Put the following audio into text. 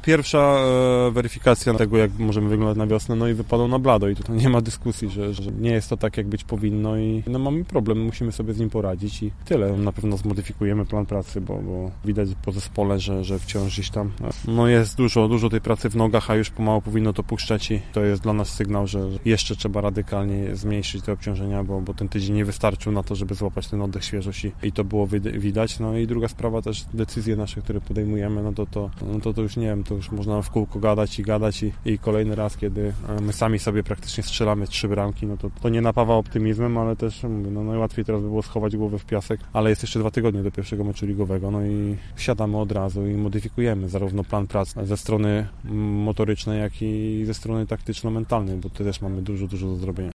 Pierwsza weryfikacja tego, jak możemy wyglądać na wiosnę, no i wypadło na blado i tutaj nie ma dyskusji, że nie jest to tak, jak być powinno i no mamy problem, musimy sobie z nim poradzić i tyle. Na pewno zmodyfikujemy plan pracy, bo widać po zespole, że wciąż gdzieś tam no jest dużo tej pracy w nogach, a już pomału powinno to puszczać i to jest dla nas sygnał, że jeszcze trzeba radykalnie zmniejszyć te obciążenia, bo ten tydzień nie wystarczył na to, żeby złapać ten oddech, świeżość i to było widać. No i druga sprawa też decyzje nasze, które podejmujemy, no to już nie wiem, to już można w kółko gadać i kolejny raz, kiedy my sami sobie praktycznie strzelamy 3 bramki, no to nie napawa optymizmem, ale też mówię, no najłatwiej teraz by było schować głowę w piasek, ale jest jeszcze 2 tygodnie do pierwszego meczu ligowego, no i wsiadamy od razu i modyfikujemy zarówno plan pracy ze strony motorycznej, jak i ze strony taktyczno-mentalnej, bo tu też mamy dużo do zrobienia.